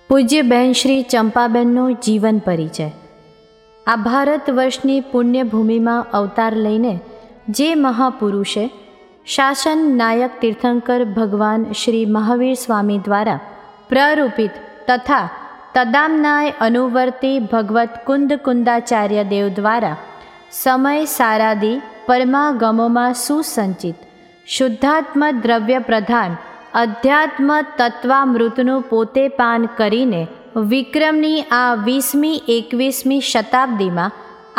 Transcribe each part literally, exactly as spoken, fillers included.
પૂજ્ય બહેન શ્રી ચંપાબેનનો જીવન પરિચય. આ ભારત વર્ષની પુણ્યભૂમિમાં અવતાર લઈને જે મહાપુરુષે શાસન નાયક તીર્થંકર ભગવાન શ્રી મહાવીર સ્વામી દ્વારા પ્રરૂપિત તથા તદામનાય અનુવર્તી ભગવત કુંદ કુંદાચાર્ય દેવ દ્વારા સમય સારાદી પરમાગમોમાં સુસંચિત શુદ્ધાત્મ દ્રવ્ય પ્રધાન અધ્યાત્મ તત્વામૃતનું પોતે પાન કરીને વિક્રમની આ વીસમી એકવીસમી શતાબ્દીમાં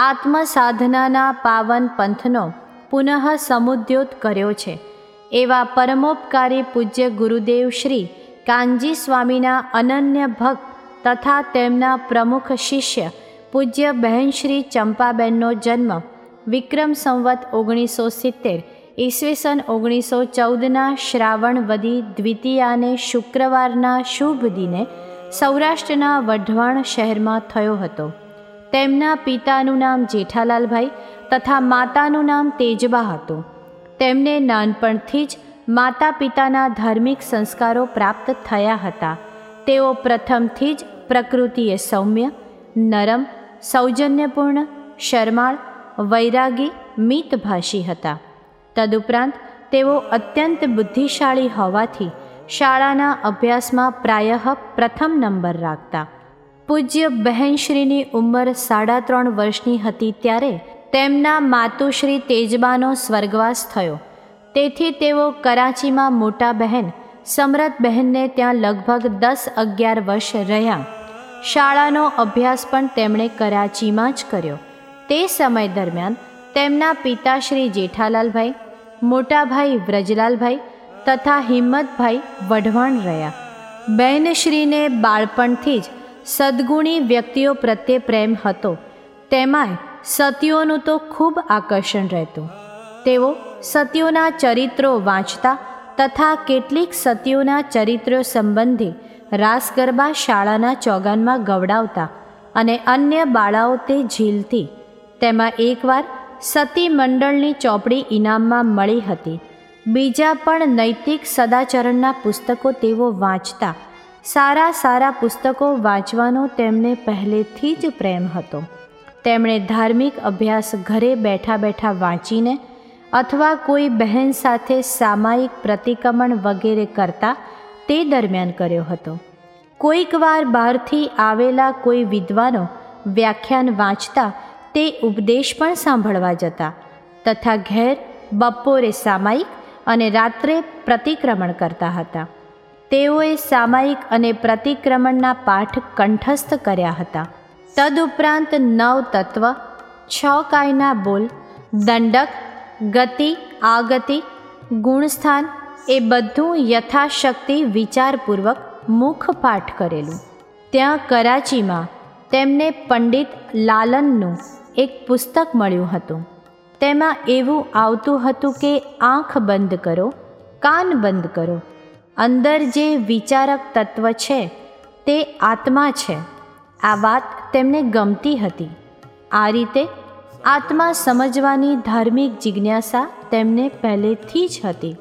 આત્મસાધનાના પાવન પંથનો પુનઃ સમુદ્યોત કર્યો છે. એવા પરમોપકારી પૂજ્ય ગુરુદેવ શ્રી કાનજી સ્વામીના અનન્ય ભક્ત તથા તેમના પ્રમુખ શિષ્ય પૂજ્ય બહેન શ્રી ચંપાબેનનો જન્મ વિક્રમ સંવત ઓગણીસો સિત્તેર ઈસવીસન ઓગણીસો ચૌદના શ્રાવણ વદી દ્વિતીયાને શુક્રવારના શુભ દિને સૌરાષ્ટ્રના વઢવાણ શહેરમાં થયો હતો. તેમના પિતાનું નામ જેઠાલાલભાઈ તથા માતાનું નામ તેજબા હતું. તેમને નાનપણથી જ માતા પિતાના ધાર્મિક સંસ્કારો પ્રાપ્ત થયા હતા. તેઓ પ્રથમથી જ પ્રકૃતિએ સૌમ્ય, નરમ, સૌજન્યપૂર્ણ, શરમાળ, વૈરાગી, મિતભાષી હતા. તદુપરાંત તેઓ અત્યંત બુદ્ધિશાળી હોવાથી શાળાના અભ્યાસમાં પ્રાયઃ પ્રથમ નંબર રાખતા. પૂજ્ય બહેનશ્રીની ઉંમર સાડા ત્રણ વર્ષની હતી ત્યારે તેમના માતુશ્રી તેજબાનો સ્વર્ગવાસ થયો. તેથી તેઓ કરાચીમાં મોટા બહેન સમરત બહેનને ત્યાં લગભગ દસ અગિયાર વર્ષ રહ્યા. શાળાનો અભ્યાસ પણ તેમણે કરાચીમાં જ કર્યો. તે સમય દરમિયાન તેમના પિતા શ્રી જેઠાલાલભાઈ, મોટાભાઈ વ્રજલાલભાઈ તથા હિંમતભાઈ વઢવાણ રહ્યા. બહેનશ્રીને બાળપણથી જ સદ્ગુણી વ્યક્તિઓ પ્રત્યે પ્રેમ હતો. તેમાંય સતીઓનું તો ખૂબ આકર્ષણ રહેતું. તેઓ સતીઓના ચરિત્રો વાંચતા તથા કેટલીક સતીઓના ચરિત્રો સંબંધી રાસ ગરબા શાળાના ચોગાનમાં ગવડાવતા અને અન્ય બાળાઓ તે ઝીલતી. તેમાં એકવાર સતી મંડળની ચોપડી ઇનામમાં મળી હતી. બીજા પણ નૈતિક સદાચરણના પુસ્તકો તેઓ વાંચતા. સારા સારા પુસ્તકો વાંચવાનો તેમને પહેલેથી જ પ્રેમ હતો. તેમણે ધાર્મિક અભ્યાસ ઘરે બેઠા બેઠા વાંચીને અથવા કોઈ બહેન સાથે સામાયિક પ્રતિક્રમણ વગેરે કરતા તે દરમિયાન કર્યો હતો. કોઈક વાર બહારથી આવેલા કોઈ વિદ્વાનો વ્યાખ્યાન વાંચતા તે ઉપદેશ પણ સાંભળવા જતા તથા ઘેર બપોરે સામાયિક અને રાત્રે પ્રતિક્રમણ કરતા હતા. તેઓએ સામાયિક અને પ્રતિક્રમણના પાઠ કંઠસ્થ કર્યા હતા. તદુપરાંત નવ તત્વ, છ કાયના બોલ, દંડક, ગતિ, આગતિ, ગુણસ્થાન એ બધું યથાશક્તિ વિચારપૂર્વક મુખપાઠ કરેલું. ત્યાં કરાચીમાં તેમને પંડિત લાલનનું એક પુસ્તક મળ્યું હતું. તેમાં એવું આવતું હતું કે આંખ બંધ કરો, કાન બંધ કરો, અંદર જે વિચારક તત્વ છે તે આત્મા છે. આ વાત તેમને ગમતી હતી. આ રીતે આત્મા સમજવાની ધાર્મિક જિજ્ઞાસા તેમને પહેલેથી જ હતી.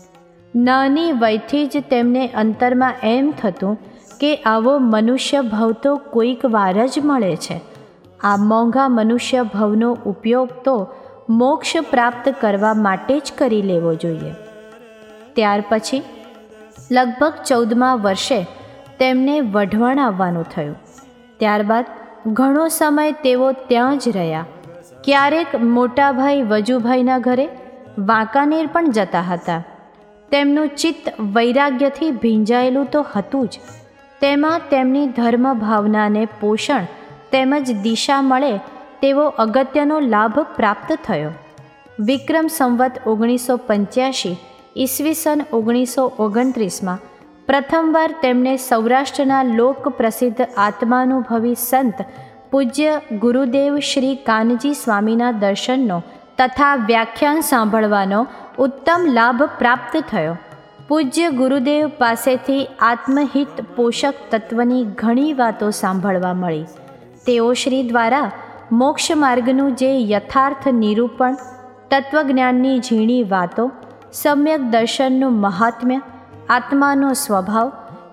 નાની વયથી જ તેમને અંતરમાં એમ થતું કે આવો મનુષ્ય ભવ તો કોઈક વાર જ મળે છે. આ મોંઘા મનુષ્ય ભવનો ઉપયોગ તો મોક્ષ પ્રાપ્ત કરવા માટે જ કરી લેવો જોઈએ. ત્યાર પછી લગભગ ચૌદમા વર્ષે તેમને વઢવાણ આવવાનું થયું. ત્યારબાદ ઘણો સમય તેઓ ત્યાં જ રહ્યા. ક્યારેક મોટાભાઈ વજુભાઈના ઘરે વાંકાનેર પણ જતા હતા. તેમનું ચિત્ત વૈરાગ્યથી ભીંજાયેલું તો હતું જ. તેમાં તેમની ધર્મ ભાવનાને પોષણ તેમજ દિશા મળે તેવો અગત્યનો લાભ પ્રાપ્ત થયો. વિક્રમ સંવત ઓગણીસો પંચ્યાસી ઈસવીસન ઓગણીસો ઓગણત્રીસમાં પ્રથમવાર તેમને સૌરાષ્ટ્રના લોક પ્રસિદ્ધ આત્માનુભવી સંત પૂજ્ય ગુરુદેવ શ્રી કાનજી સ્વામીના દર્શનનો તથા વ્યાખ્યાન સાંભળવાનો ઉત્તમ લાભ પ્રાપ્ત થયો. પૂજ્ય ગુરુદેવ પાસેથી આત્મહિત પોષક તત્વની ઘણી વાતો સાંભળવા મળી. તેઓ શ્રી દ્વારા મોક્ષ માર્ગનું જે યથાર્થ નિરૂપણ, તત્વજ્ઞાનની ઝીણી વાતો, સમ્યક દર્શનનું મહાત્મ્ય, આત્માનો સ્વભાવ,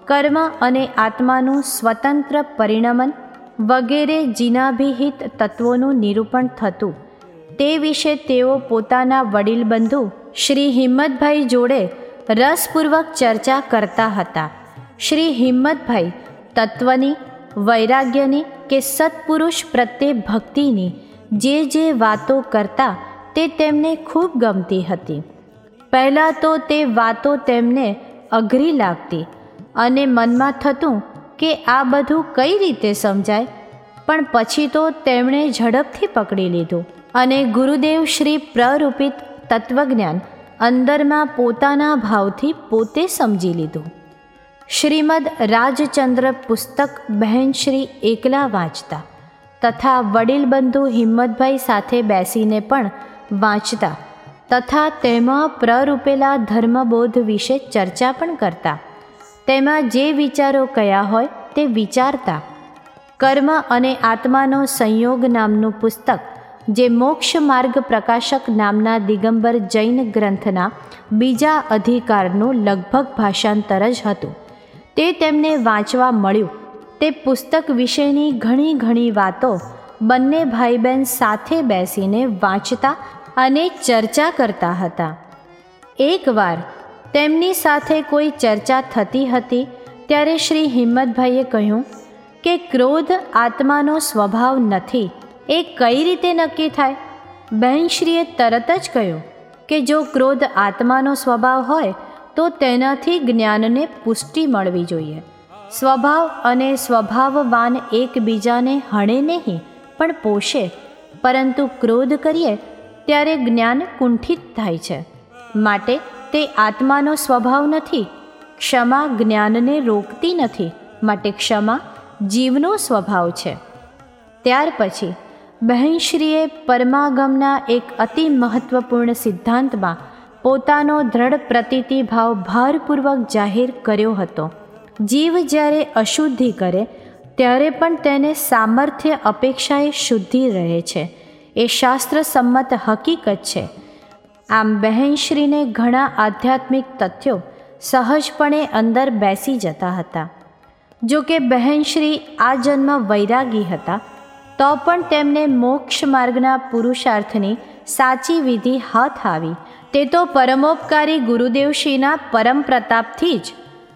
કર્મ અને આત્માનું સ્વતંત્ર પરિણમન વગેરે જીનાભિહિત તત્વોનું નિરૂપણ થતું. તે વિશે તેઓ પોતાના વડીલ બંધુ શ્રી હિંમતભાઈ જોડે રસપૂર્વક ચર્ચા કરતા હતા. શ્રી હિંમતભાઈ તત્વની, વૈરાગ્યની કે સત્પુરુષ પ્રત્યે ભક્તિની જે જે વાતો કરતા તે તેમને ખૂબ ગમતી હતી. પહેલાં તો તે વાતો તેમને અઘરી લાગતી અને મનમાં થતું કે આ બધું કઈ રીતે સમજાય, પણ પછી તો તેમણે ઝડપથી પકડી લીધું અને ગુરુદેવ શ્રી પ્રરૂપિત તત્વજ્ઞાન અંદરમાં પોતાના ભાવથી પોતે સમજી લીધું. શ્રીમદ રાજચંદ્ર પુસ્તક બહેન શ્રી એકલા વાંચતા તથા વડીલ બંધુ હિંમતભાઈ સાથે બેસીને પણ વાંચતા તથા તેમાં પ્રરૂપેલા ધર્મબોધ વિશે ચર્ચા પણ કરતા. તેમાં જે વિચારો કયા હોય તે વિચારતા. કર્મ અને આત્માનો સંયોગ નામનું પુસ્તક, જે મોક્ષ માર્ગ પ્રકાશક નામના દિગંબર જૈન ગ્રંથના બીજા અધિકારનું લગભગ ભાષાંતર જ હતું, તે તેમને વાંચવા મળ્યું. તે પુસ્તક વિશેની ઘણી ઘણી વાતો બંને ભાઈ બહેન સાથે બેસીને વાંચતા અને ચર્ચા કરતા હતા. એકવાર તેમની સાથે કોઈ ચર્ચા થતી હતી ત્યારે શ્રી હિંમતભાઈએ કહ્યું કે ક્રોધ આત્માનો સ્વભાવ નથી, એ કઈ રીતે નક્કી થાય? બહેનશ્રીએ તરત જ કહ્યું કે જો ક્રોધ આત્માનો સ્વભાવ હોય તો તેનાથી જ્ઞાનને પુષ્ટિ મળવી જોઈએ. સ્વભાવ અને સ્વભાવવાન એકબીજાને હણે નહીં પણ પોષે, પરંતુ ક્રોધ કરીએ ત્યારે જ્ઞાન કુંઠિત થાય છે. માટે તે આત્માનો સ્વભાવ નથી. ક્ષમા જ્ઞાનને રોકતી નથી, માટે ક્ષમા જીવનો સ્વભાવ છે. ત્યાર પછી બહેનશ્રીએ પરમાગમના એક અતિ મહત્વપૂર્ણ સિદ્ધાંતમાં પોતાનો દ્રઢ પ્રતીતિ ભાવ ભારપૂર્વક જાહેર કર્યો હતો. જીવ જ્યારે અશુદ્ધિ કરે ત્યારે પણ તેને સામર્થ્ય અપેક્ષાએ શુદ્ધિ રહે છે, એ શાસ્ત્ર સંમત હકીકત છે. આમ બહેનશ્રીને ઘણા આધ્યાત્મિક તથ્યો સહજપણે અંદર બેસી જતા હતા. જો કે બહેનશ્રી આ જન્મ વૈરાગી હતા, તો પણ તેમને મોક્ષ માર્ગના પુરુષાર્થની સાચી વિધિ હાથ આવી. તે તો પરમોપકારી ગુરુદેવશ્રીના પરમ પ્રતાપથી જ.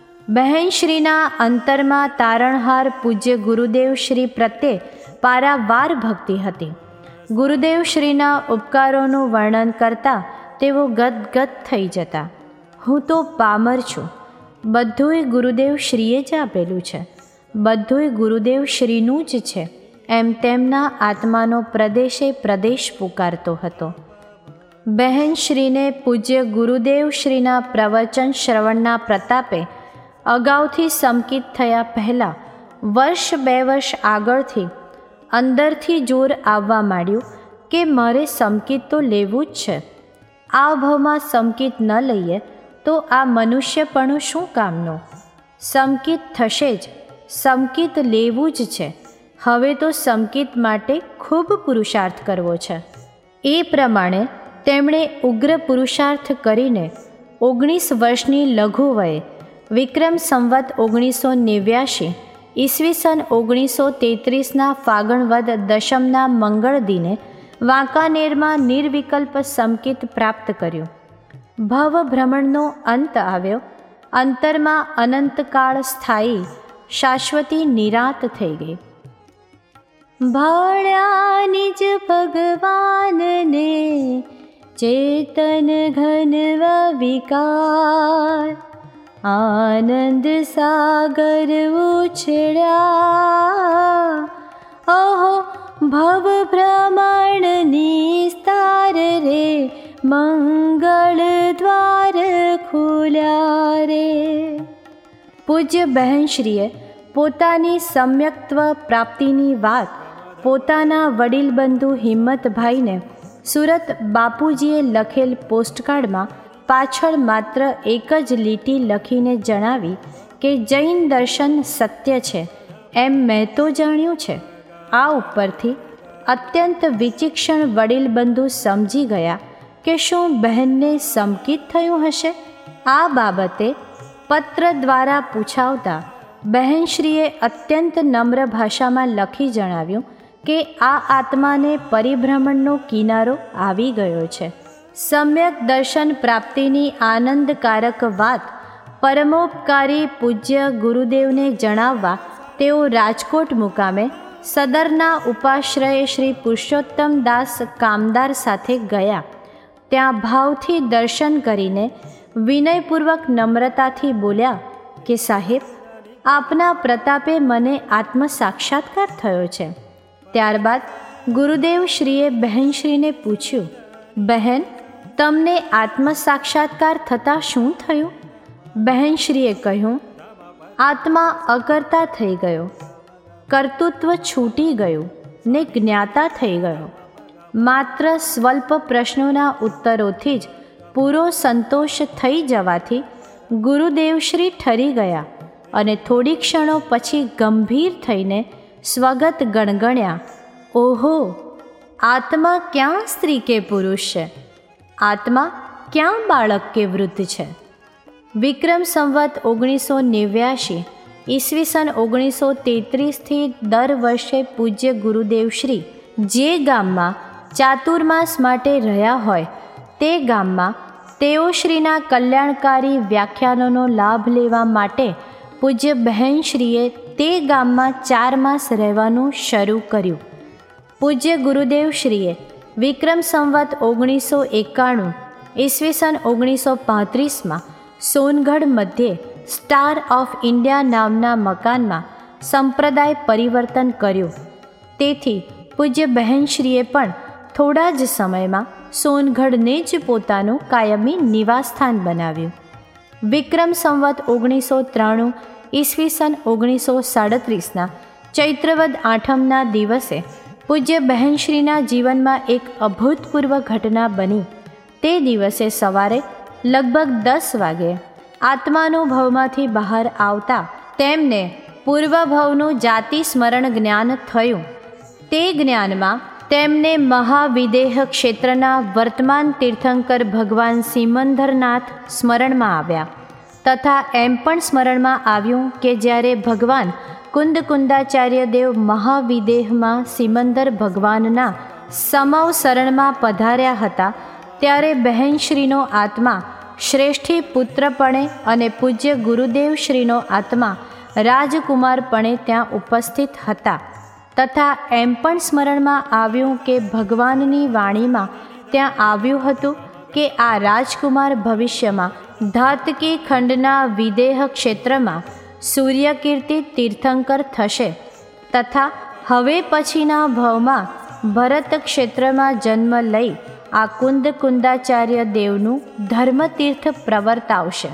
બહેનશ્રીના અંતરમાં તારણહાર પૂજ્ય ગુરુદેવશ્રી પ્રત્યે પારાવાર ભક્તિ હતી. ગુરુદેવશ્રીના ઉપકારોનું વર્ણન કરતાં તેઓ ગદગદ થઈ જતા. હું તો પામર છું, બધુંય ગુરુદેવશ્રીએ જ આપેલું છે, બધુંય ગુરુદેવશ્રીનું જ છે, એમ તેમના આત્માનો પ્રદેશે પ્રદેશ પુકારતો હતો. બહેનશ્રીને પૂજ્ય ગુરુદેવશ્રીના પ્રવચન શ્રવણના પ્રતાપે અગાઉથી સંકિત થયા પહેલાં વર્ષ બે વર્ષ આગળથી અંદરથી જોર આવવા માંડ્યું કે મારે સંકિત તો લેવું જ છે. આ ભાવમાં સંકિત ન લઈએ તો આ મનુષ્યપણું શું કામનું? સંકિત થશે જ, સંકિત લેવું જ છે. હવે તો સંકિત માટે ખૂબ પુરુષાર્થ કરવો છે. એ પ્રમાણે તેમણે ઉગ્ર પુરુષાર્થ કરીને ઓગણીસ વર્ષની લઘુ વયે વિક્રમ સંવત ઓગણીસો નેવ્યાશી ઈસવીસન ઓગણીસો તેત્રીસના ફાગણ વદ દશમના મંગળ દિને વાંકાનેરમાં નિર્વિકલ્પ સંકિત પ્રાપ્ત કર્યું. ભવ ભ્રમણનો અંત આવ્યો. અંતરમાં અનંતકાળ સ્થાયી શાશ્વતી નિરાત થઈ ગઈ. ભાળ્યા નિજ ભગવાનને ચેતન ઘન વિકાર, આનંદ સાગર ઉછળ્યા. ઓહો ભવ ભ્રમણ નિસ્તાર રે, મંગળ દ્વાર ખુલ્યા રે. પૂજ્ય બહેનશ્રીએ પોતાની સમ્યક્ત્વ પ્રાપ્તિની વાત પોતાના વડીલ બંધુ હિંમતભાઈને સુરત બાપુજીએ લખેલ પોસ્ટકાર્ડમાં પાછળ માત્ર એક જ લીટી લખીને જણાવી કે જૈન દર્શન સત્ય છે એમ મેં તો જાણ્યું છે. આ ઉપરથી અત્યંત વિચિક્ષણ વડીલ બંધુ સમજી ગયા કે શું બહેનને સંકિત થયું હશે. આ બાબતે પત્ર દ્વારા પૂછાવતા બહેનશ્રીએ અત્યંત નમ્ર ભાષામાં લખી જણાવ્યું કે આ આત્માને પરિભ્રમણનો કિનારો આવી ગયો છે. સમ્યક દર્શન પ્રાપ્તિની આનંદકારક વાત પરમોપકારી પૂજ્ય ગુરુદેવને જણાવવા તેઓ રાજકોટ મુકામે સદરના ઉપાશ્રયે શ્રી પુરુષોત્તમ દાસ કામદાર સાથે ગયા. ત્યાં ભાવથી દર્શન કરીને વિનયપૂર્વક નમ્રતાથી બોલ્યા કે સાહેબ, આપના પ્રતાપે મને આત્મ સાક્ષાત્કાર થયો છે. ત્યારબાદ ગુરુદેવ શ્રીએ બહેનશ્રીને પૂછ્યું, બહેન, તમને આત્મ સાક્ષાત્કાર થતાં શું થયું? બહેનશ્રીએ કહ્યું, આત્મા અકર્તા થઈ ગયો, કર્તૃત્વ છૂટી ગયું ને જ્ઞાતા થઈ ગયો. માત્ર સ્વલ્પ પ્રશ્નોના ઉત્તરોથી જ પૂરો સંતોષ થઈ જવાથી ગુરુદેવશ્રી ઠરી ગયા અને થોડી ક્ષણો પછી ગંભીર થઈને સ્વગત ગણગણ્યા, ઓહો, આત્મા ક્યાં સ્ત્રી કે પુરુષ છે? આત્મા ક્યાં બાળક કે વૃદ્ધ છે? વિક્રમ સંવત ઓગણીસો નેવ્યાશી ઈસવીસન ઓગણીસો તેત્રીસથી દર વર્ષે પૂજ્ય ગુરુદેવશ્રી જે ગામમાં ચાતુર્માસ માટે રહ્યા હોય તે ગામમાં તેઓ શ્રીના કલ્યાણકારી વ્યાખ્યાનોનો લાભ લેવા માટે પૂજ્ય બહેનશ્રીએ તે ગામમાં ચાર માસ રહેવાનું શરૂ કર્યું. પૂજ્ય ગુરુદેવશ્રીએ વિક્રમ સંવત ઓગણીસો એકાણું ઈસવીસન ઓગણીસો પાંત્રીસમાં સોનગઢ મધ્યે સ્ટાર ઓફ ઇન્ડિયા નામના મકાનમાં સંપ્રદાય પરિવર્તન કર્યું. તેથી પૂજ્ય બહેનશ્રીએ પણ થોડા જ સમયમાં સોનગઢને જ પોતાનું કાયમી નિવાસસ્થાન બનાવ્યું. વિક્રમ સંવત ઓગણીસો ત્રાણું ઈસવીસન ઓગણીસો સાડત્રીસના ચૈત્રવદ આઠમના દિવસે પૂજ્ય બહેનશ્રીના જીવનમાં એક અભૂતપૂર્વ ઘટના બની. તે દિવસે સવારે લગભગ દસ વાગે આત્માનુભવમાંથી બહાર આવતા તેમને પૂર્વભવનું જાતિ સ્મરણ જ્ઞાન થયું. તે જ્ઞાનમાં તેમને મહાવિદેહ ક્ષેત્રના વર્તમાન તીર્થંકર ભગવાન સિમંદરનાથ સ્મરણમાં આવ્યા તથા એમ પણ સ્મરણમાં આવ્યું કે જ્યારે ભગવાન કુંદકુંદાચાર્ય દેવ મહાવિદેહમાં સિમંદર ભગવાનના સમવસરણમાં પધાર્યા હતા ત્યારે બહેનશ્રીનો આત્મા શ્રેષ્ઠી પુત્રપણે અને પૂજ્ય ગુરુદેવશ્રીનો આત્મા રાજકુમારપણે ત્યાં ઉપસ્થિત હતા તથા એમ પણ સ્મરણમાં આવ્યું કે ભગવાનની વાણીમાં ત્યાં આવ્યું હતું કે આ રાજકુમાર ભવિષ્યમાં ધાતકી ખંડના વિદેહ ક્ષેત્રમાં સૂર્યકીર્તિ તીર્થંકર થશે તથા હવે પછીના ભવમાં ભરત ક્ષેત્રમાં જન્મ લઈ આ કુંદ કુંદાચાર્ય દેવનું ધર્મતીર્થ પ્રવર્તાવશે.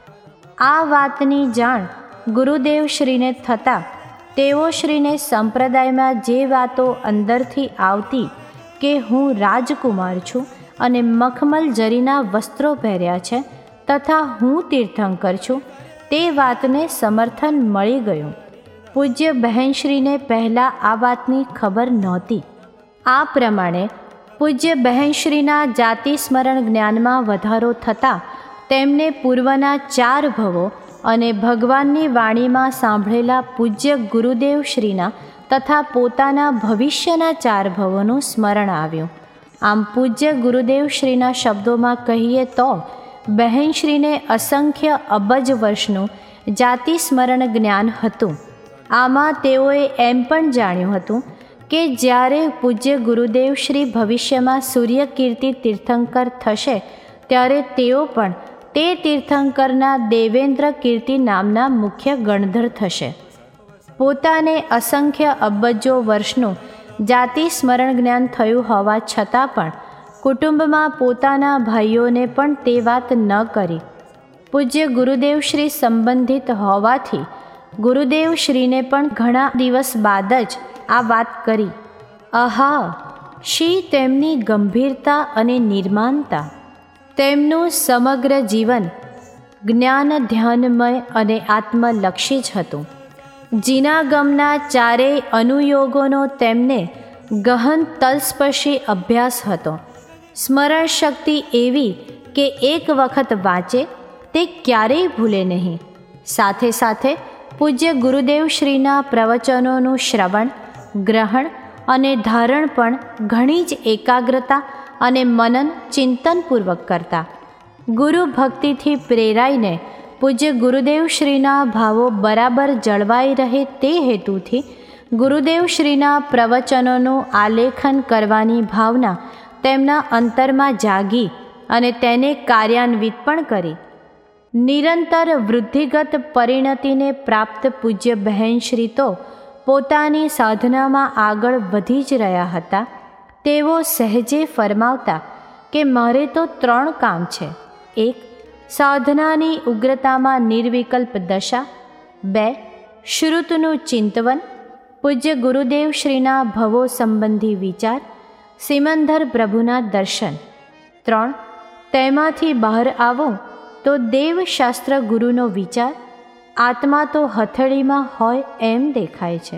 આ વાતની જાણ ગુરુદેવશ્રીને થતાં તેઓ શ્રીને સંપ્રદાયમાં જે વાતો અંદરથી આવતી કે હું રાજકુમાર છું અને મખમલ જરીના વસ્ત્રો પહેર્યા છે તથા હું તીર્થંકર છું તે વાતને સમર્થન મળી ગયું. પૂજ્ય બહેનશ્રીને પહેલાં આ વાતની ખબર નહોતી. આ પ્રમાણે પૂજ્ય બહેનશ્રીના જાતિ સ્મરણ જ્ઞાનમાં વધારો થતાં તેમને પૂર્વના ચાર ભવો અને ભગવાનની વાણીમાં સાંભળેલા પૂજ્ય ગુરુદેવશ્રીના તથા પોતાના ભવિષ્યના ચાર ભવોનું સ્મરણ આવ્યું. આમ પૂજ્ય ગુરુદેવશ્રીના શબ્દોમાં કહીએ તો બહેનશ્રીને અસંખ્ય અબજ વર્ષનું જાતિ સ્મરણ જ્ઞાન હતું. આમાં તેઓએ એમ પણ જાણ્યું હતું કે જ્યારે પૂજ્ય ગુરુદેવશ્રી ભવિષ્યમાં સૂર્યકીર્તિ તીર્થંકર થશે ત્યારે તેઓ પણ તે તીર્થંકરના દેવેન્દ્ર કીર્તિ નામના મુખ્ય ગણધર થશે. પોતાને અસંખ્ય અબજો વર્ષનું જાતિ સ્મરણ જ્ઞાન થયું હોવા છતાં પણ કુટુંબમાં પોતાના ભાઈઓને પણ તે વાત ન કરી. પૂજ્ય ગુરુદેવશ્રી સંબંધિત હોવાથી ગુરુદેવશ્રીને પણ ઘણા દિવસ બાદ જ આ વાત કરી. આહા, શી તેમની ગંભીરતા અને નિર્માણતા! તેમનું સમગ્ર જીવન જ્ઞાન ધ્યાનમય અને આત્મલક્ષી જ હતું. જીનાગમના ચારેય અનુયોગોનો તેમને ગહન તલસ્પર્શી અભ્યાસ હતો. સ્મરણ શક્તિ એવી કે એક વખત વાંચે તે ક્યારેય ભૂલે નહીં. સાથે સાથે પૂજ્ય ગુરુદેવ શ્રીના પ્રવચનોનું શ્રવણ, ગ્રહણ અને ધારણ પણ ઘણી જ એકાગ્રતા અને મનન ચિંતનપૂર્વક કરતા. ગુરુ ભક્તિથી પ્રેરાઈને પૂજ્ય ગુરુદેવ શ્રીના ભાવો બરાબર જળવાઈ રહે તે હેતુથી ગુરુદેવ શ્રીના પ્રવચનોનું આલેખન કરવાની ભાવના તેમના અંતરમાં જાગી અને તેને કાર્યાન્વિત પણ કરી. નિરંતર વૃદ્ધિગત પરિણતિને પ્રાપ્ત પૂજ્ય બહેનશ્રી તો પોતાની સાધનામાં આગળ વધી જ રહ્યા હતા. તેઓ સહેજે ફરમાવતા કે મારે તો ત્રણ કામ છે. એક, સાધનાની ઉગ્રતામાં નિર્વિકલ્પ દશા. બે, શ્રુતનું ચિંતવન, પૂજ્ય ગુરુદેવ શ્રીના ભવો સંબંધી વિચાર, સિમંદર પ્રભુના દર્શન. ત્રણ, તેમાંથી બહાર આવો તો દેવશાસ્ત્ર ગુરુનો વિચાર. આત્મા તો હથેળીમાં હોય એમ દેખાય છે.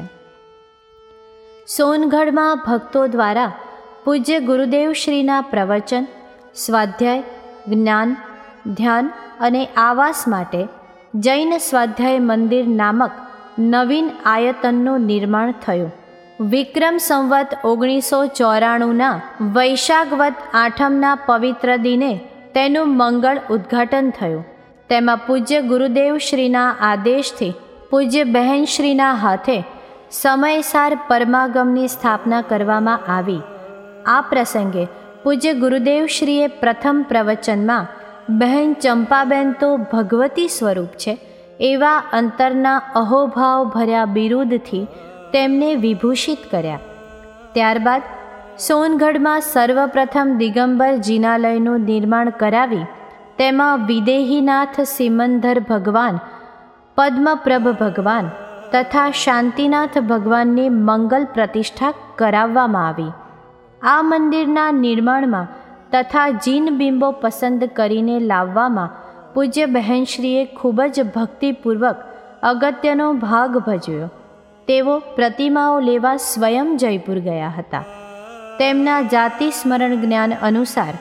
સોનગઢમાં ભક્તો દ્વારા પૂજ્ય ગુરુદેવ શ્રીના પ્રવચન, સ્વાધ્યાય, જ્ઞાન, ધ્યાન અને આવાસ માટે જૈન સ્વાધ્યાય મંદિર નામક નવીન આયતનનું નિર્માણ થયું. વિક્રમ સંવત ઓગણીસો ચોરાણુંના વૈશાખવદ આઠમના પવિત્ર દિને તેનું મંગળ ઉદ્ઘાટન થયું. તેમાં પૂજ્ય ગુરુદેવ શ્રીના આદેશથી પૂજ્ય બહેનશ્રીના હાથે સમયસાર પરમાગમની સ્થાપના કરવામાં આવી. આ પ્રસંગે પૂજ્ય ગુરુદેવશ્રીએ પ્રથમ પ્રવચનમાં બહેન ચંપાબેન તો ભગવતી સ્વરૂપ છે એવા અંતરના અહોભાવ ભર્યા બિરુદથી તેમને વિભૂષિત કર્યા. ત્યારબાદ સોનગઢમાં સર્વપ્રથમ દિગંબર જિનાલયનું નિર્માણ કરાવી તેમાં વિદેહીનાથ સિમંદર ભગવાન, પદ્મપ્રભ ભગવાન તથા શાંતિનાથ ભગવાનની મંગલ પ્રતિષ્ઠા કરાવવામાં આવી. આ મંદિરના નિર્માણમાં તથા જીન બિંબો પસંદ કરીને લાવવામાં પૂજ્ય બહેનશ્રીએ ખૂબ જ ભક્તિપૂર્વક અગત્યનો ભાગ ભજવ્યો. તેઓ પ્રતિમાઓ લેવા સ્વયં જયપુર ગયા હતા. તેમના જાતિ સ્મરણ જ્ઞાન અનુસાર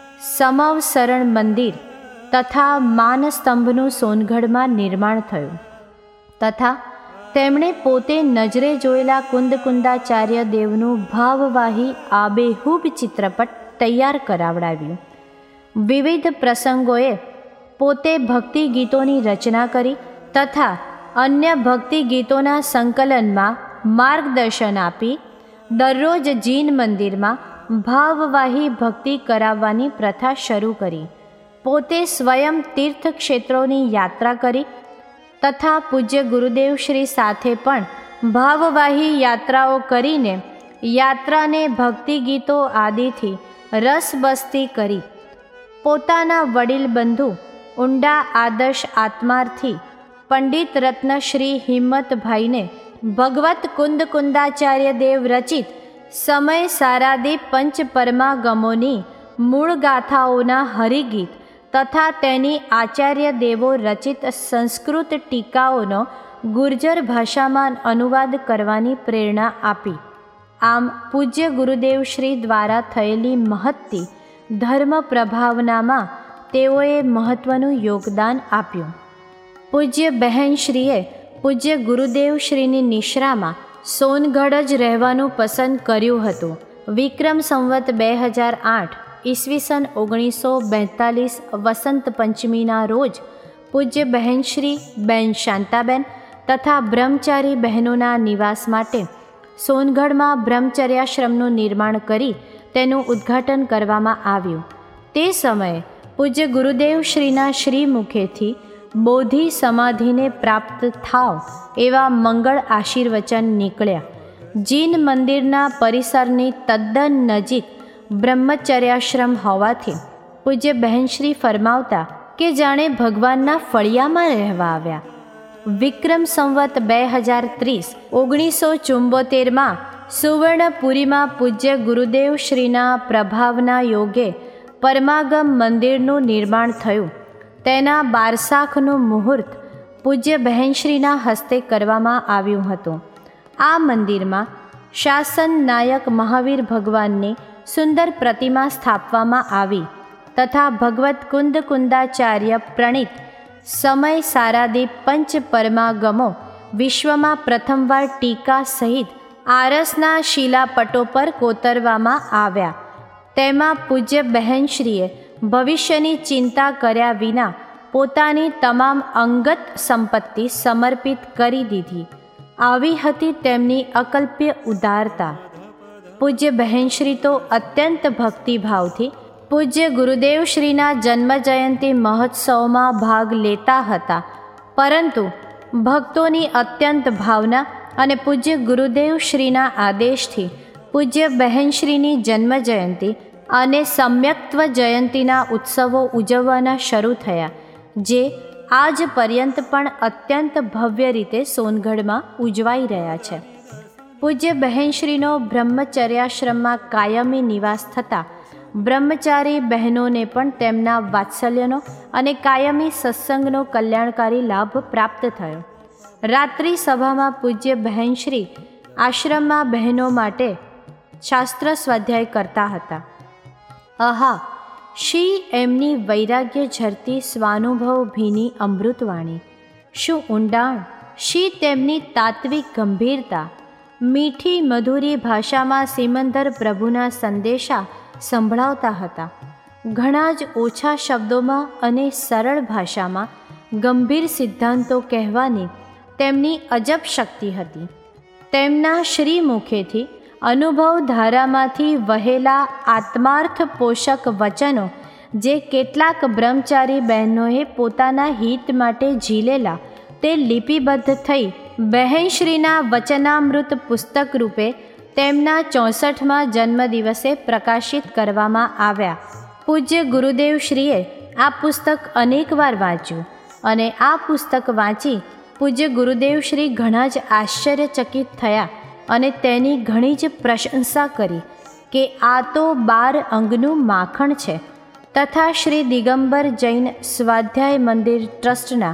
સમવસરણ મંદિર તથા માનસ્તંભનું સોનગઢમાં નિર્માણ થયું તથા તેમણે પોતે નજરે જોયેલા કુંદકુંદાચાર્ય દેવનું ભાવવાહી આબેહૂબ ચિત્રપટ તૈયાર કરાવડાવ્યું. વિવિધ પ્રસંગોએ પોતે ભક્તિ ગીતોની રચના કરી તથા અન્ય ભક્તિ ગીતોના સંકલનમાં માર્ગદર્શન આપી દરરોજ જીન મંદિરમાં ભાવવાહી ભક્તિ કરાવવાની પ્રથા શરૂ કરી. પોતે સ્વયં તીર્થક્ષેત્રોની યાત્રા કરી તથા પૂજ્ય ગુરુદેવશ્રી સાથે પણ ભાવવાહી યાત્રાઓ કરીને યાત્રાને ભક્તિ ગીતો આદિથી રસબસ્તી કરી. પોતાના વડીલ બંધુ ઊંડા આદર્શ આત્માર્થી પંડિત રત્ન શ્રી હિંમતભાઈને ભગવત કુંદ કુંદાચાર્ય દેવ રચિત સમય સારાદી પંચ પરમાગમોની મૂળ ગાથાઓના હરિગીત તથા તેની આચાર્ય દેવો રચિત સંસ્કૃત ટીકાઓનો ગુર્જર ભાષામાં અનુવાદ કરવાની પ્રેરણા આપી. આમ પૂજ્ય ગુરુદેવ શ્રી દ્વારા થયેલી મહત્તી ધર્મ પ્રભાવનામાં તેઓએ મહત્ત્વનું યોગદાન આપ્યું. પૂજ્ય બહેનશ્રીએ પૂજ્ય ગુરુદેવ શ્રીની નિશ્રામાં સોનગઢ જ રહેવાનું પસંદ કર્યું હતું. વિક્રમ સંવત બે હજાર આઠ ઈસવીસન ઓગણીસો બેતાલીસ વસંત પંચમીના રોજ પૂજ્ય બહેનશ્રી બેન શાંતાબેન તથા બ્રહ્મચારી બહેનોના નિવાસ માટે સોનગઢમાં બ્રહ્મચર્યાશ્રમનું નિર્માણ કરી તેનું ઉદ્ઘાટન કરવામાં આવ્યું. તે સમયે પૂજ્ય ગુરુદેવ શ્રીના શ્રી મુખેથી બોધિ સમાધિને પ્રાપ્ત થાવ એવા મંગળ આશીર્વચન નીકળ્યા. જીન મંદિરના પરિસરની તદ્દન નજીક બ્રહ્મચર્યાશ્રમ હોવાથી પૂજ્ય બહેનશ્રી ફરમાવતા કે જાણે ભગવાનના ફળિયામાં રહેવા આવ્યા. વિક્રમ સંવત બે હજાર ત્રીસ ઓગણીસો ચુંબોતેરમાં સુવર્ણપુરીમાં પૂજ્ય ગુરુદેવ શ્રીના પ્રભાવના યોગે પરમાગમ મંદિરનું નિર્માણ થયું. તેના બારસાખનું મુહૂર્ત પૂજ્ય બહેનશ્રીના હસ્તે કરવામાં આવ્યું હતું. આ મંદિરમાં શાસન નાયક મહાવીર ભગવાનની સુંદર પ્રતિમા સ્થાપવામાં આવી તથા ભગવત કુંદ કુંદાચાર્ય પ્રણીત સમય સારાદી પંચ પરમાગમો વિશ્વમાં પ્રથમવાર ટીકા સહિત આરસના શિલાપટો પર કોતરવામાં આવ્યા. તેમાં પૂજ્ય બહેનશ્રીએ ભવિષ્યની ચિંતા કર્યા વિના પોતાની તમામ અંગત સંપત્તિ સમર્પિત કરી દીધી. આવી હતી તેમની અકલ્પ્ય ઉદારતા. પૂજ્ય બહેનશ્રી તો અત્યંત ભક્તિભાવથી પૂજ્ય ગુરુદેવ શ્રીના જન્મ જયંતિ મહોત્સવમાં ભાગ લેતા હતા, પરંતુ ભક્તોની અત્યંત ભાવના અને પૂજ્ય ગુરુદેવ શ્રીના આદેશથી પૂજ્ય બહેનશ્રીની જન્મ જયંતિ અને સમ્યક્ત્વ જયંતિના ઉત્સવો ઉજવવાના શરૂ થયા, જે આજ પર્યંત પણ અત્યંત ભવ્ય રીતે સોનગઢમાં ઉજવાઈ રહ્યા છે. પૂજ્ય બહેનશ્રીનો બ્રહ્મચર્યાશ્રમમાં કાયમી નિવાસ થતાં બ્રહ્મચારી બહેનોને પણ તેમના વાત્સલ્યનો અને કાયમી સત્સંગનો કલ્યાણકારી લાભ પ્રાપ્ત થયો. રાત્રિ સભામાં પૂજ્ય બહેનશ્રી આશ્રમમાં બહેનો માટે શાસ્ત્ર સ્વાધ્યાય કરતા હતા. આહા, શી એમની વૈરાગ્ય ઝરતી સ્વાનુભવ ભીની અમૃતવાણી! શું ઊંડાણ! શી તેમની તાત્વિક ગંભીરતા! મીઠી મધુરી ભાષામાં સિમંદર પ્રભુના સંદેશા સંભળાવતા હતા. ઘણા જ ઓછા શબ્દોમાં અને સરળ ભાષામાં ગંભીર સિદ્ધાંતો કહેવાની તેમની અજબ શક્તિ હતી. તેમના શ્રી મુખેથી અનુભવ ધારામાંથી વહેલા આત્માર્થ પોષક વચનો જે કેટલાક બ્રહ્મચારી બહેનોએ પોતાના હિત માટે ઝીલેલા, તે લિપિબદ્ધ થઈ બહેનશ્રીના વચનામૃત પુસ્તક રૂપે તેમના ચોસઠમાં જન્મદિવસે પ્રકાશિત કરવામાં આવ્યા. પૂજ્ય ગુરુદેવશ્રીએ આ પુસ્તક અનેકવાર વાંચ્યું અને આ પુસ્તક વાંચી પૂજ્ય ગુરુદેવશ્રી ઘણા જ આશ્ચર્યચકિત થયા અને તેની ઘણી જ પ્રશંસા કરી કે આ તો બાર અંગનું માખણ છે. તથા શ્રી દિગંબર જૈન સ્વાધ્યાય મંદિર ટ્રસ્ટના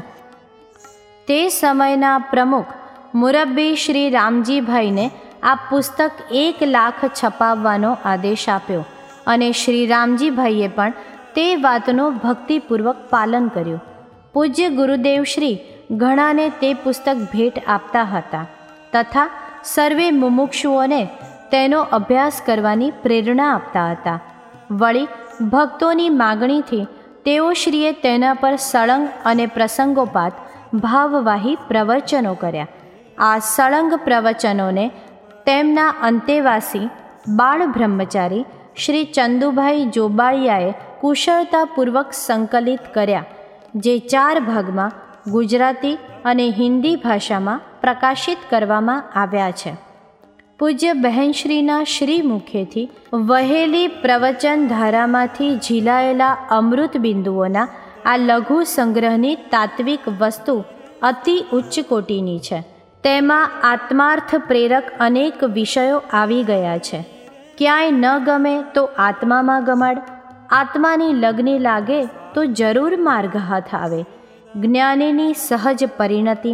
તે સમયના પ્રમુખ મુરબ્બી શ્રી રામજીભાઈને આ પુસ્તક એક લાખ છપાવવાનો આદેશ આપ્યો અને શ્રી રામજીભાઈએ પણ તે વાતનો ભક્તિપૂર્વક પાલન કર્યું. પૂજ્ય ગુરુદેવશ્રી ઘણાને તે પુસ્તક ભેટ આપતા હતા તથા સર્વે મુમુક્ષુઓને તેનો અભ્યાસ કરવાની પ્રેરણા આપતા હતા. વળી ભક્તોની માગણીથી તેઓ શ્રીએ તેના પર સળંગ અને પ્રસંગોપાત ભાવવાહી પ્રવચનો કર્યા. આ સળંગ પ્રવચનોને તેમના અંતેવાસી બાળ બ્રહ્મચારી શ્રી ચંદુભાઈ જોબાળિયાએ કુશળતાપૂર્વક સંકલિત કર્યા, જે ચાર ભાગમાં ગુજરાતી અને હિન્દી ભાષામાં પ્રકાશિત કરવામાં આવ્યા છે. પૂજ્ય બહેનશ્રીના શ્રી મુખેથી વહેલી પ્રવચન ધારામાંથી ઝીલાયેલા અમૃત બિંદુઓના આ લઘુ સંગ્રહની તાત્વિક વસ્તુ અતિ ઉચ્ચ કોટીની છે. તેમાં આત્માર્થ પ્રેરક અનેક વિષયો આવી ગયા છે. ક્યાંય ન ગમે તો આત્મામાં ગમાડ, આત્માની લગ્ની લાગે તો જરૂર માર્ગ હાથ આવે, જ્ઞાનીની સહજ પરિણતિ,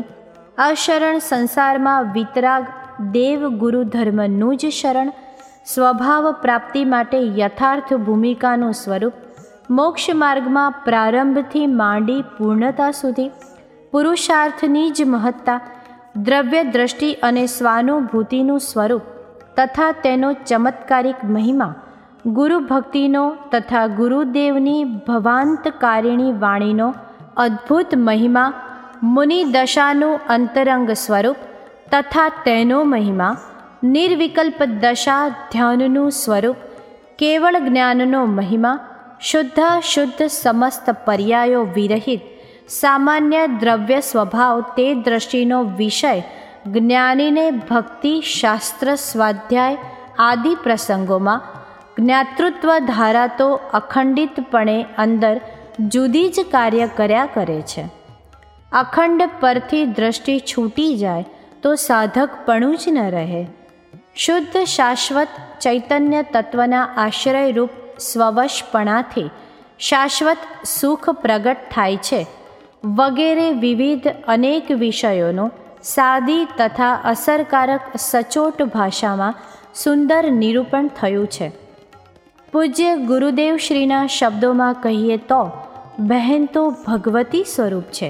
અશરણ સંસારમાં વિતરાગ, દેવ ગુરુ ધર્મનું જ શરણ, સ્વભાવ પ્રાપ્તિ માટે યથાર્થ ભૂમિકાનું સ્વરૂપ, મોક્ષ માર્ગમાં પ્રારંભથી માંડી પૂર્ણતા સુધી, પુરુષાર્થની જ મહત્તા, દ્રવ્ય દ્રષ્ટિ અને સ્વાનુભૂતિનું સ્વરૂપ તથા તેનો ચમત્કારિક મહિમા, ગુરુ ભક્તિનો તથા ગુરુદેવની ભવાંતકારિણી વાણીનો અદ્ભુત મહિમા, મુનિ દશાનું અંતરંગ સ્વરૂપ તથા તેનો મહિમા, નિર્વિકલ્પ દશા ધ્યાનનું સ્વરૂપ, કેવળ જ્ઞાનનો મહિમા, શુદ્ધાશુદ્ધ સમસ્ત પર્યાયો વિરહિત સામાન્ય દ્રવ્ય સ્વભાવ, તે દ્રષ્ટિનો વિષય જ્ઞાનીને ભક્તિ, શાસ્ત્ર, સ્વાધ્યાય આદિ પ્રસંગોમાં જ્ઞાતૃત્વ ધારા તો અખંડિતપણે અંદર જુદી જ કાર્ય કર્યા કરે છે. અખંડ પરથી દ્રષ્ટિ છૂટી જાય તો સાધકપણું જ ન રહે. શુદ્ધ શાશ્વત ચૈતન્ય તત્વના આશ્રયરૂપ સ્વવશપણાથી શાશ્વત સુખ પ્રગટ થાય છે વગેરે વિવિધ અનેક વિષયોનો સાદી તથા અસરકારક સચોટ ભાષામાં સુંદર નિરૂપણ થયું છે. પૂજ્ય ગુરુદેવ શ્રીના શબ્દોમાં કહીએ તો બહેન તો ભગવતી સ્વરૂપ છે,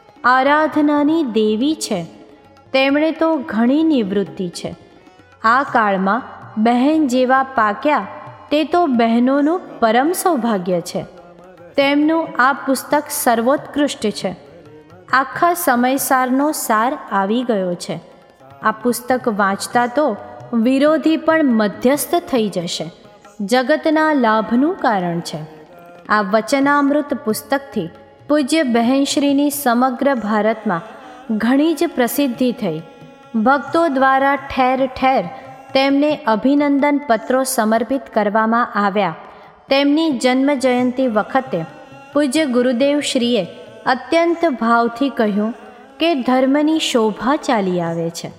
આરાધનાની દેવી છે. તેમણે તો ઘણી નિવૃત્તિ છે. આ કાળમાં બહેન જેવા પાક્યા તે તો બહેનોનું પરમ સૌભાગ્ય છે. તેમનું આ પુસ્તક સર્વોત્કૃષ્ટ છે. આખા સમયસારનો સાર આવી ગયો છે. આ પુસ્તક વાંચતા તો વિરોધી પણ મધ્યસ્થ થઈ જશે. જગતના લાભનું કારણ છે. આ વચનામૃત પુસ્તકથી પૂજ્ય બહેનશ્રીની સમગ્ર ભારતમાં ઘણી જ પ્રસિદ્ધિ થઈ. ભક્તો દ્વારા ઠેર ઠેર તેમને અભિનંદન પત્રો સમર્પિત કરવામાં આવ્યા. તેમની જન્મ જયંતિ વખતે પૂજ્ય ગુરુદેવ શ્રીએ અત્યંત ભાવથી કહ્યું કે ધર્મની શોભા ચાલી આવે છે.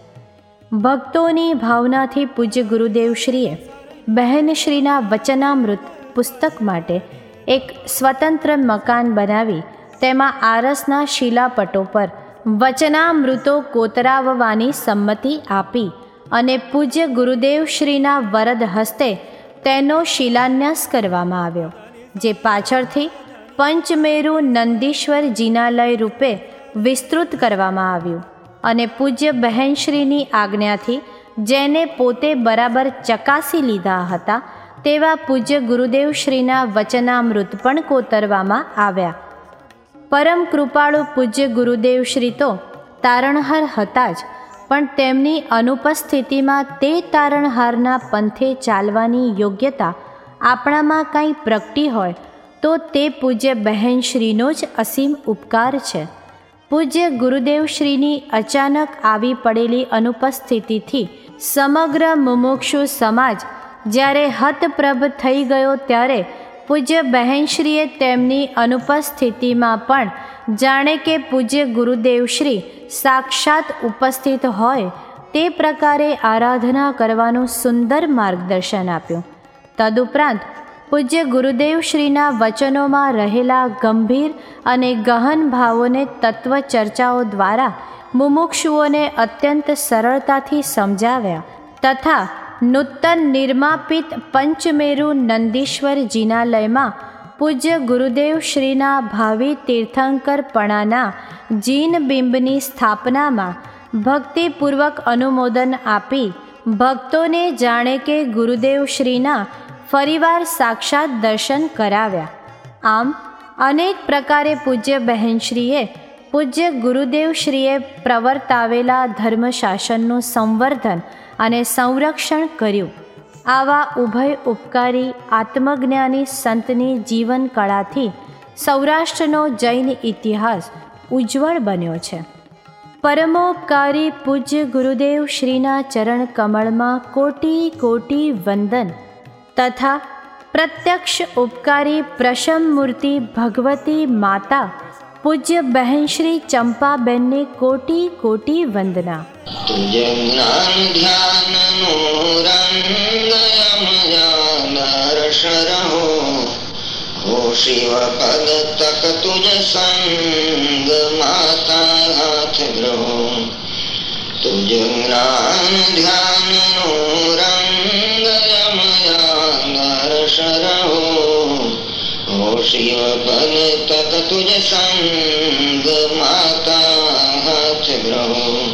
ભક્તોની ભાવનાથી પૂજ્ય ગુરુદેવ શ્રીએ બહેનશ્રીના વચનામૃત પુસ્તક માટે એક સ્વતંત્ર મકાન બનાવી તેમાં આરસના શિલાપટો પર વચનામૃતો કોતરાવવાની સંમતિ આપી અને પૂજ્ય ગુરુદેવ શ્રીના વરદ હસ્તે તેનો શિલાન્યાસ કરવામાં આવ્યો, જે પાછળથી પંચમેરુ નંદીશ્વર જિનાલય રૂપે વિસ્તૃત કરવામાં આવ્યું. અને પૂજ્ય બહેનશ્રીની આજ્ઞાથી જેને પોતે બરાબર ચકાસી લીધા હતા તેવા પૂજ્ય ગુરુદેવ શ્રીના વચનામૃત પણ કોતરવામાં આવ્યા. પરમ કૃપાળુ પૂજ્ય ગુરુદેવ શ્રી તો તારણહાર હતા જ, પણ તેમની અનુપસ્થિતિમાં તે તારણહારના પંથે ચાલવાની યોગ્યતા આપણામાં કાંઈ પ્રગટી હોય તો તે પૂજ્ય બહેનશ્રીનો જ અસીમ ઉપકાર છે. પૂજ્ય ગુરુદેવ શ્રીની અચાનક આવી પડેલી અનુપસ્થિતિથી સમગ્ર મુમુક્ષુ સમાજ જ્યારે હતપ્રભ થઈ ગયો ત્યારે પૂજ્ય બહેનશ્રીએ તેમની અનુપસ્થિતિમાં પણ જાણે કે પૂજ્ય ગુરુદેવ શ્રી સાક્ષાત ઉપસ્થિત હોય તે પ્રકારે આરાધના કરવાનું સુંદર માર્ગદર્શન આપ્યું. તદુપરાંત પૂજ્ય ગુરુદેવ શ્રીના વચનોમાં રહેલા ગંભીર અને ગહન ભાવોને તત્વ ચર્ચાઓ દ્વારા મુમુક્ષુઓને અત્યંત સરળતાથી સમજાવ્યા તથા નૂતન નિર્માપિત પંચમેરુ નંદીશ્વર જિનાલયમાં પૂજ્ય ગુરુદેવ શ્રીના ભાવિ તીર્થંકરપણાના જીન બિંબની સ્થાપનામાં ભક્તિપૂર્વક અનુમોદન આપી ભક્તોને જાણે કે ગુરુદેવ શ્રીના ફરીવાર સાક્ષાત દર્શન કરાવ્યા. આમ અનેક પ્રકારે પૂજ્ય બહેનશ્રીએ પૂજ્ય ગુરુદેવ શ્રીએ પ્રવર્તાવેલા ધર્મશાસનનું સંવર્ધન અને સંરક્ષણ કર્યું. આવા ઉભય ઉપકારી આત્મજ્ઞાની સંતની જીવન કળાથી સૌરાષ્ટ્રનો જૈન ઇતિહાસ ઉજ્જવળ બન્યો છે. પરમોપકારી પૂજ્ય ગુરુદેવ શ્રીના ચરણ કમળમાં કોટી કોટી વંદન તથા પ્રત્યક્ષ ઉપકારી પ્રશમ મૂર્તિ ભગવતી માતા પૂજ્ય બહેનશ્રી ચંપાબેનને કોટી કોટી વંદના. તુજ જ્ઞાન ધ્યાન નો રંગ રસ રહો હો શિવ પદ તક તુજ સંગ માતા હાથ ગ્રહો. તુજ જ્ઞાન ધ્યાન નો રંગ રસ રહો હો શિવ પદ તક તુજ સંગ માતા હાથ ગ્રહો.